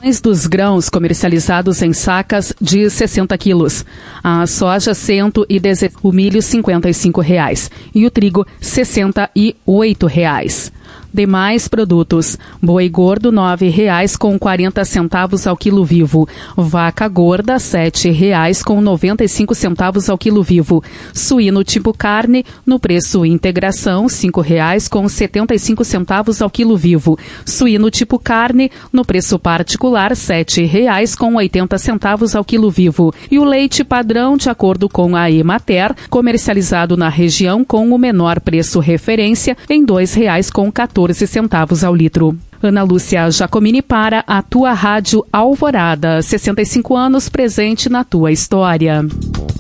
dos grãos comercializados em sacas de 60 quilos. A soja, o milho, R$ 55,00 e o trigo, R$ 68,00. Demais produtos: boi gordo R$ 9,40 ao quilo vivo, vaca gorda R$ 7,95 ao quilo vivo, suíno tipo carne no preço integração R$ 5,75 ao quilo vivo, suíno tipo carne no preço particular R$ 7,80 ao quilo vivo, e o leite padrão de acordo com a Emater, comercializado na região com o menor preço referência em R$ 2,14 ao litro. Ana Lúcia Giacomini para a tua Rádio Alvorada. 65 anos presente na tua história.